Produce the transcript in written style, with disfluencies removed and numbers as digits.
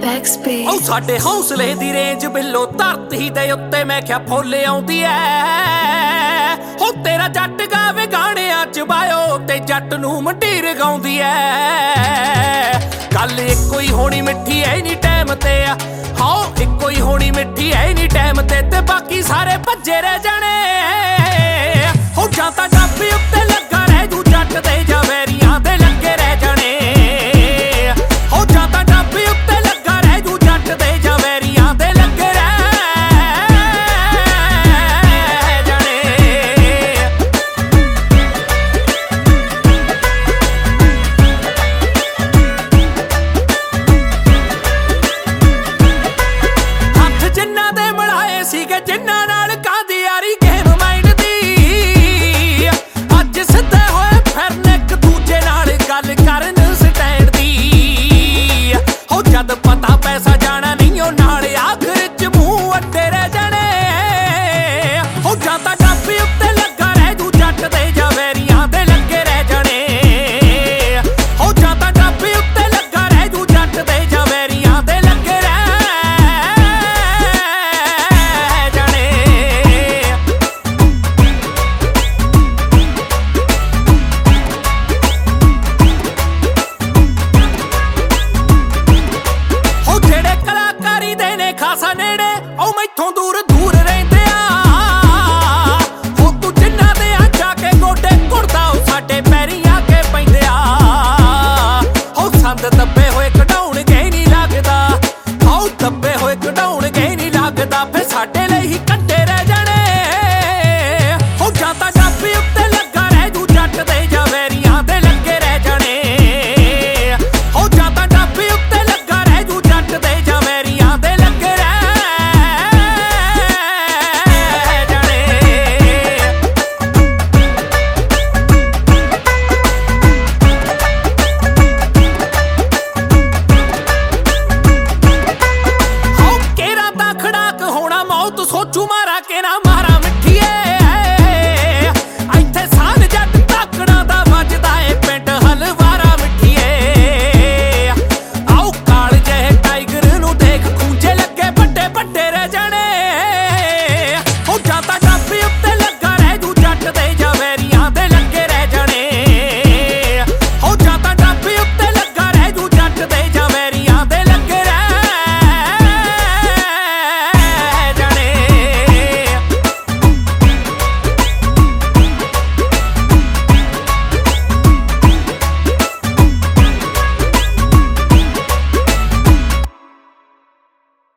Backspace ਉਹ ਸਾਡੇ ਹੌਸਲੇ ਦੀ ਰੇਂਜ ਬਿੱਲੋ ਧਰਤੀ ਦੇ ਉੱਤੇ ਮੈਂ ਕਿਹਾ ਫੁੱਲ ਆਉਂਦੀ ਐ ਹੋ ਤੇਰਾ ਜੱਟ ਗਾਵੇ ਗਾਣਿਆਂ ਚ ਬਾਇਓ ਤੇ ਜੱਟ ਨੂੰ ਮੰਡੀਰ ਗਾਉਂਦੀ ਐ ਗੱਲ ਇੱਕੋ ਹੀ ਹੋਣੀ ਮਿੱਠੀ ਐ ਨੀ ਟਾਈਮ ਤੇ ਆ ਹਾਂ ਇੱਕੋ ਹੀ ਹੋਣੀ ਮਿੱਠੀ ਐ ਨੀ ਟਾਈਮ ਤੇ ਬਾਕੀ ਸਾਰੇ ਭੱਜੇ ਰਹਿ ਜਾਣੇ ਹੋ ਜਾਂ ਤਾਂ ਡੱਬੇ ਉੱਤੇ ਲੱਗਾ ਰਹਿ ਜੂ ਜੱਟ ਦੇ